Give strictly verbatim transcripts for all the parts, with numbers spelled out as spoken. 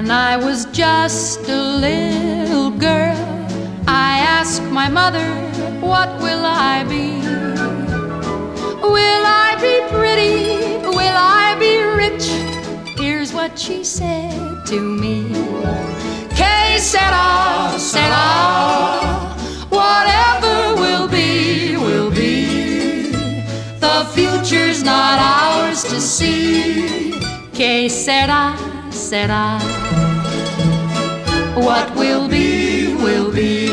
When I was just a little girl, I asked my mother, what will I be? Will I be pretty? Will I be rich? Here's what she said to me. Que sera, sera, whatever will be, will be. The future's not ours to see. Que sera, sera, what will be, will be.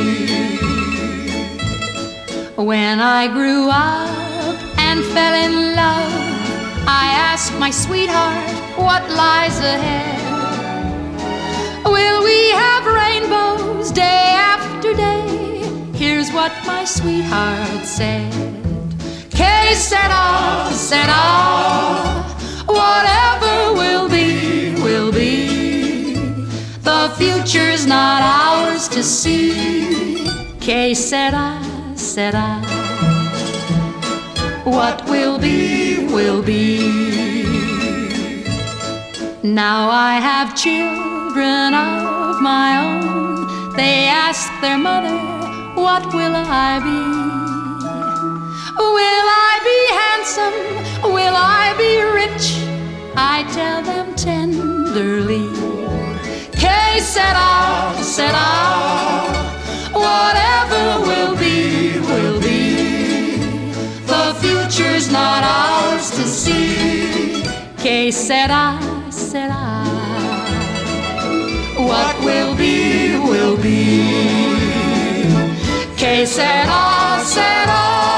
When I grew up and fell in love, I asked my sweetheart, what lies ahead? Will we have rainbows day after day? Here's what my sweetheart said. Que sera, sera, whatever will be, will be. The future's not ours to see. Que sera, sera, what will be, will be. Now I have children of my own. They ask their mother, what will I be? Will I be handsome? Will I be rich? I tell them tenderly, que sera, sera, whatever will be, will be. The future's not ours to see. Que sera, sera, what will be, will be. Que sera, sera.